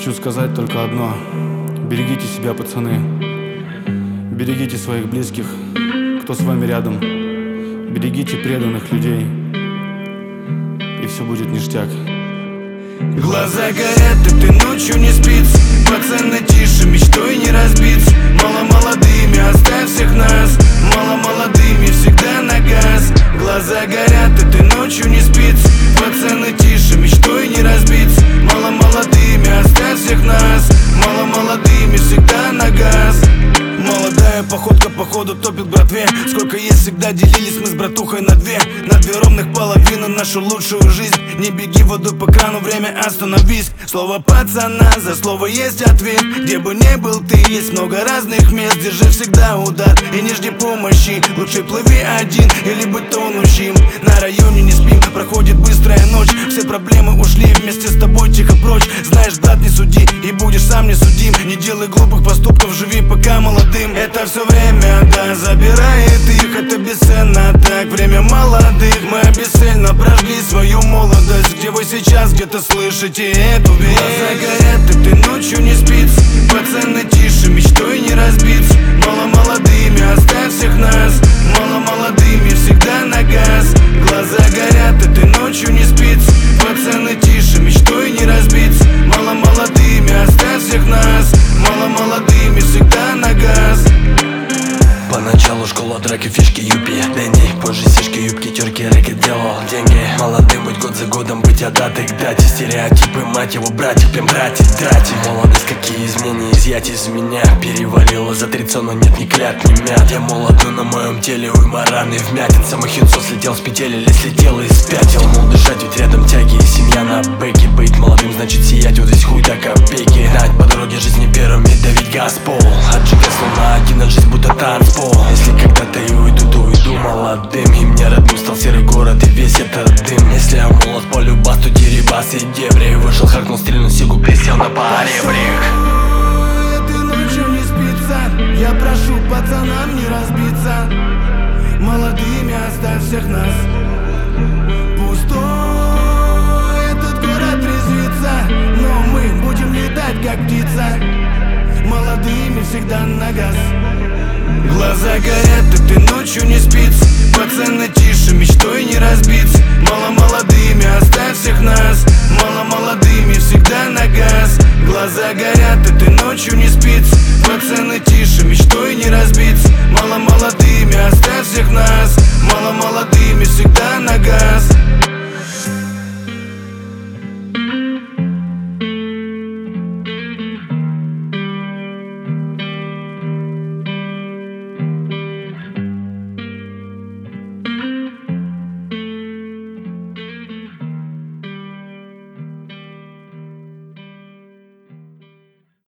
Хочу сказать только одно: берегите себя, пацаны. Берегите своих близких, кто с вами рядом. Берегите преданных людей, и все будет ништяк. Глаза горят, и ты ночью не спится. Пацаны, тише, мечтой не разбиться. Мало молодыми, оставь всех нас. Мало молодыми, всегда на газ. Глаза горят, и ты ночью не спится. Пацаны, тише, мечтой не разбиться. Мало молодыми, оставь всех нас. Мало молодыми, всегда на газ. Молодая походка походу топит братве. Сколько есть, всегда делились мы с братухой на две ровных половины нашу лучшую жизнь. Не беги в воду по крану, время остановись. Слово пацана, за слово есть ответ. Где бы ни был ты, есть много разных мест. Держи всегда удар и не жди помощи. Лучше плыви один или быть тонущим. На районе не спим, проходит быстрая ночь. Все проблемы ушли вместе с тобой тихо прочь. Знаешь, брат, не суди и будешь сам не судим. Не делай глупых поступков, живи пока молодым. Это все время, да, забирает их. Это бесценно так, время молодых. Мы бесцельно прожгли свою молодость. Где вы сейчас, где-то слышите эту весть? Глаза горят, и ты ночью не спится. Пацаны, тише, мечтой не разбиться. Мало молодыми, оставь всех нас. Мало молодыми, всегда на газ. Глаза горят, и ты ночью не спится. Пацаны, тише, мечтой не разбиться. Мало молодыми, оставь всех нас. Мало молодыми, всегда на газ. Поначалу школа, драки, фишки, юпи, дэнди. Позже сишки, юбки, терки, рэкет, делал деньги. Молодым быть год за годом, быть от даты к дате. Стереотипы, мать его, братик, прям тратить. Молодость, какие изменения изъять из меня. Перевалило за 30, но нет ни клят, ни мят. Я молод, но на моем теле уйма раны вмятин. Самых хитцов слетел с петель или слетел и спятил. Мол, дышать, ведь рядом тяги и семья на бэке. Быть молодым значит сиять, вот здесь хуй до копейки. Гнать по дороге жизни первыми, давить газ пол. Отжигать словно окинуть жизнь, будто танцпол. Если когда-то и уйду, то уйду молодым. И мне родным стал серый город и весь этот дым. Если я молод, полюбас, то дерибас и дебри. Вышел, харкнул, стрельнул сигу, присел на поребрик. Этой ночью не спится. Я прошу пацанам не разбиться. Молодыми оставь всех нас. Пустой этот город резвится, но мы будем летать как птица. Молодыми всегда на газ. Глаза горят, и ты ночью не спится. Пацаны, тише, мечтай